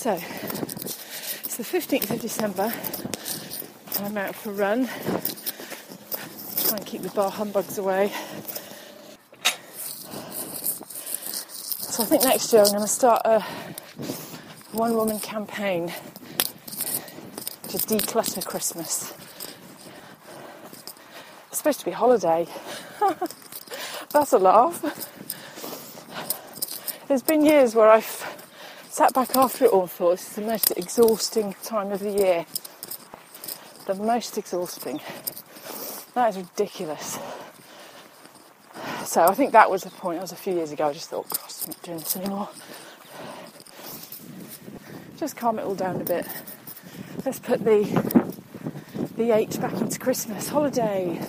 So, it's the 15th of December, and I'm out for a run. Try and keep the bar humbugs away. So I think next year I'm going to start a one-woman campaign to declutter Christmas. It's supposed to be a holiday. That's a laugh. There's been years where I've sat back after it all and thought this is the most exhausting time of the year. The most exhausting. That is ridiculous. So I think that was the point. That was a few years ago. I just thought, gosh, I'm not doing this anymore. Just calm it all down a bit. Let's put the 8 back into Christmas. Holiday.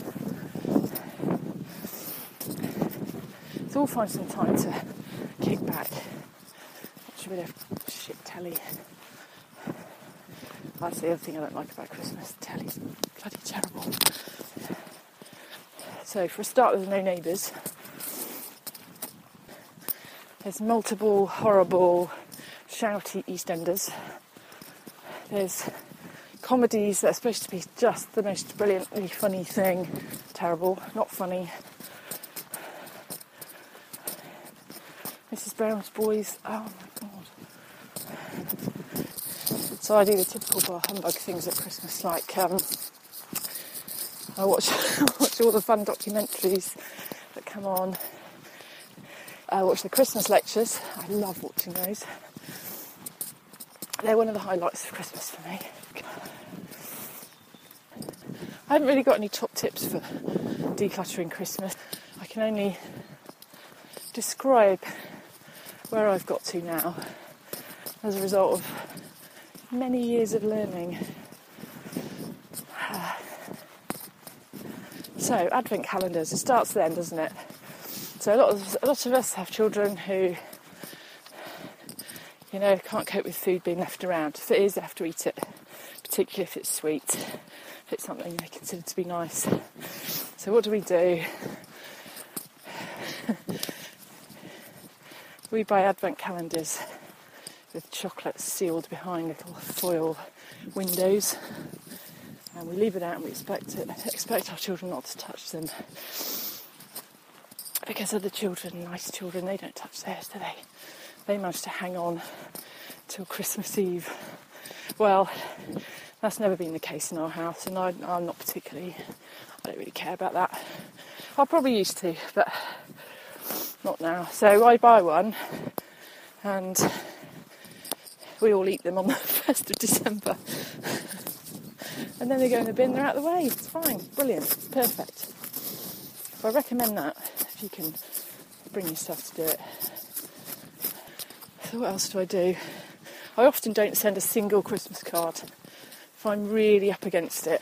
Let's all find some time to kick back. Watch a bit of shit telly. That's the other thing I don't like about Christmas. The telly's bloody terrible. So for a start, there's no neighbours. There's multiple horrible, shouty EastEnders. There's comedies that are supposed to be just the most brilliantly funny thing. Terrible, not funny. Mrs. Brown's Boys, oh my God. So I do the typical bar humbug things at Christmas, like I watch all the fun documentaries that come on. I watch the Christmas lectures. I love watching those. They're one of the highlights of Christmas for me. I haven't really got any top tips for decluttering Christmas. I can only describe where I've got to now as a result of many years of learning. So, advent calendars, it starts then, doesn't it? So a lot of us have children who, you know, can't cope with food being left around. If it is, they have to eat it, particularly if it's sweet, if it's something they consider to be nice. So what do? We buy advent calendars with chocolates sealed behind little foil windows, and we leave it out and we expect our children not to touch them. Because other children, nice children, they don't touch theirs, do they? They manage to hang on till Christmas Eve. Well, that's never been the case in our house, and I'm not particularly, I don't really care about that. I probably used to, but not now. So I buy one, and we all eat them on the 1st of December. And then they go in the bin, they're out of the way. It's fine, brilliant, perfect. So I recommend that, if you can bring yourself to do it. So what else do? I often don't send a single Christmas card if I'm really up against it.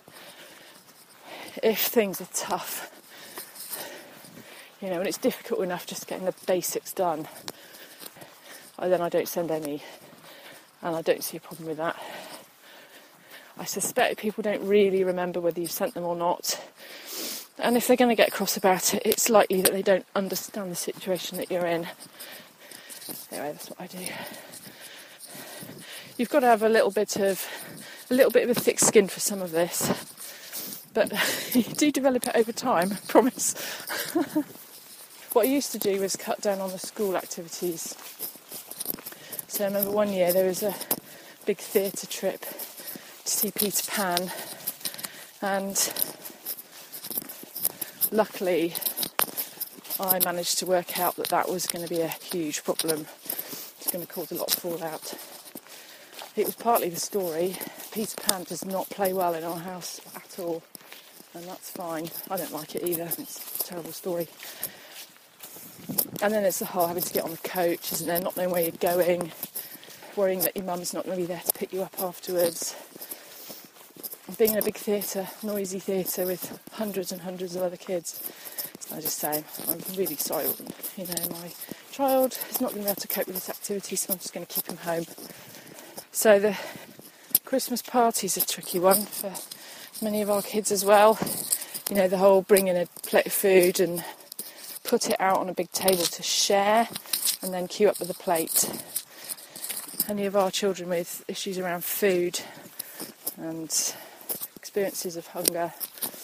If things are tough, you know, and it's difficult enough just getting the basics done, then I don't send any, and I don't see a problem with that. I suspect people don't really remember whether you've sent them or not. And if they're going to get cross about it, it's likely that they don't understand the situation that you're in. Anyway, that's what I do. You've got to have a little bit of a thick skin for some of this, but you do develop it over time, I promise. What I used to do was cut down on the school activities. So I remember one year there was a big theatre trip to see Peter Pan, and luckily I managed to work out that was going to be a huge problem. It's going to cause a lot of fallout. It was partly the story. Peter Pan does not play well in our house at all, and that's fine. I don't like it either. It's a terrible story. And then it's the whole having to get on the coach, isn't there? Not knowing where you're going, worrying that your mum's not going to be there to pick you up afterwards. And being in a big theatre, noisy theatre with hundreds and hundreds of other kids. I just say, I'm really sorry, you know, my child is not going to be able to cope with this activity, so I'm just going to keep him home. So the Christmas party's a tricky one for many of our kids as well. You know, the whole bring in a plate of food and put it out on a big table to share, and then queue up with a plate. any of our children with issues around food and experiences of hunger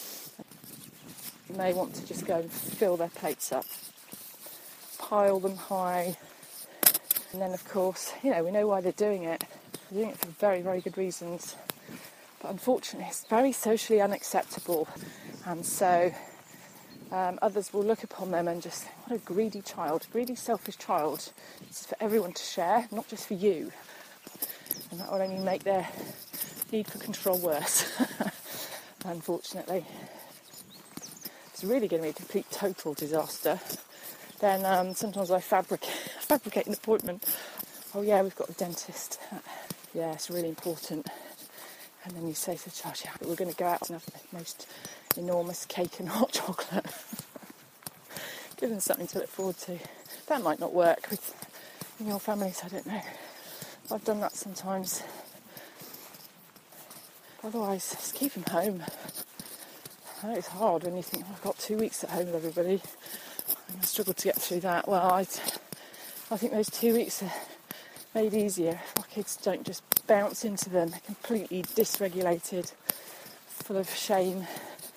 may want to just go and fill their plates up, pile them high, and then of course, we know why they're doing it. They're doing it for very, very good reasons. But unfortunately, it's very socially unacceptable, and so others will look upon them and just think, what a greedy child, greedy, selfish child. This is for everyone to share, not just for you. And that will only make their need for control worse, unfortunately. It's really going to be a complete, total disaster. Then sometimes I fabricate an appointment. Oh yeah, we've got a dentist. Yeah, it's really important. And then you say to the child, yeah, but we're going to go out and have the most enormous cake and hot chocolate. Give them something to look forward to. That might not work in your families, I don't know. I've done that sometimes. Otherwise, just keep them home. I know it's hard when you think, I've got 2 weeks at home with everybody. I'm going to struggle to get through that. Well, I think those 2 weeks are made easier if our kids don't just bounce into them completely dysregulated, full of shame.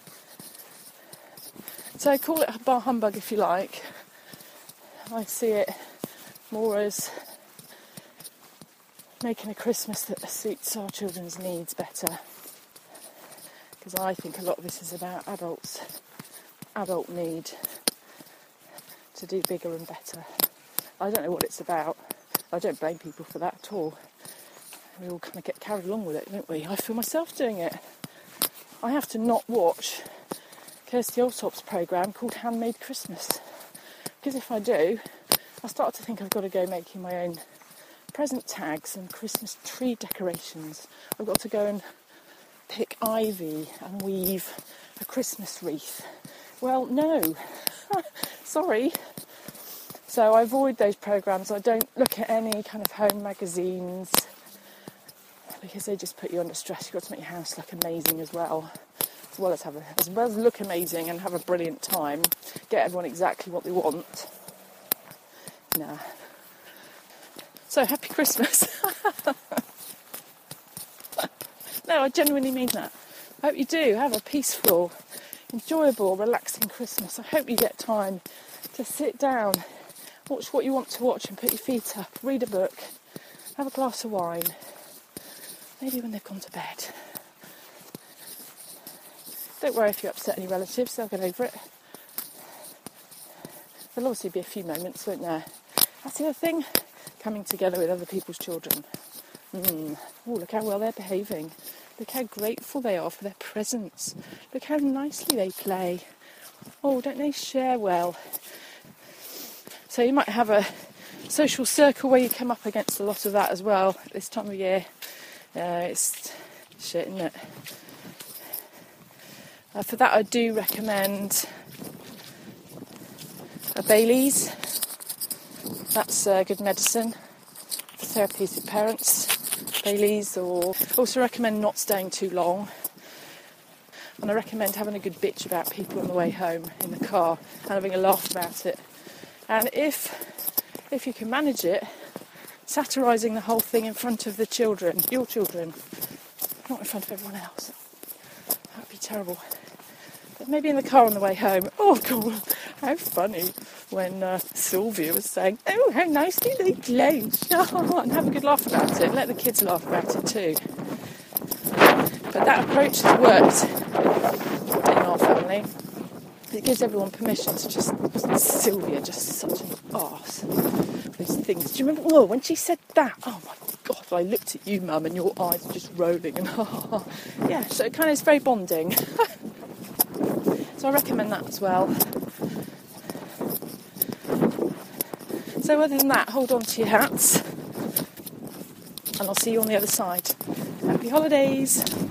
So call it bar humbug if you like. I see it more as making a Christmas that suits our children's needs better. Because I think a lot of this is about adult need to do bigger and better. I don't know what it's about. I don't blame people for that at all. We all kind of get carried along with it, don't we? I feel myself doing it. I have to not watch Kirsty Allsop's programme called Handmade Christmas. Because if I do, I start to think I've got to go making my own present tags and Christmas tree decorations. I've got to go and pick ivy and weave a Christmas wreath. Well, no. Sorry. So I avoid those programmes. I don't look at any kind of home magazines because they just put you under stress. You've got to make your house look amazing as well as look amazing and have a brilliant time. Get everyone exactly what they want. Nah. So happy Christmas. No, I genuinely mean that. I hope you do have a peaceful, enjoyable, relaxing Christmas. I hope you get time to sit down, watch what you want to watch and put your feet up, read a book, have a glass of wine, maybe when they've gone to bed. Don't worry if you upset any relatives, they'll get over it. There'll obviously be a few moments, won't there? That's the other thing, coming together with other people's children. Oh, look how well they're behaving. Look how grateful they are for their presents. Look how nicely they play. Oh, don't they share well? So you might have a social circle where you come up against a lot of that as well at this time of year. It's shit, isn't it? For that I do recommend a Bailey's. That's good medicine for therapeutic parents. Bailey's, or also recommend not staying too long. And I recommend having a good bitch about people on the way home in the car and having a laugh about it. And if you can manage it, satirising the whole thing in front of the children, your children, not in front of everyone else. That would be terrible. But maybe in the car on the way home. Oh God, how funny when Sylvia was saying, oh, how nicely they play. And have a good laugh about it. Let the kids laugh about it too. But that approach has worked in our family. It gives everyone permission to just... Wasn't Sylvia just such an arse? Those things. Do you remember? When she said that? Oh my God, I looked at you, Mum, and your eyes were just rolling. And yeah, so it kind of is very bonding. So I recommend that as well. So other than that, hold on to your hats. And I'll see you on the other side. Happy holidays.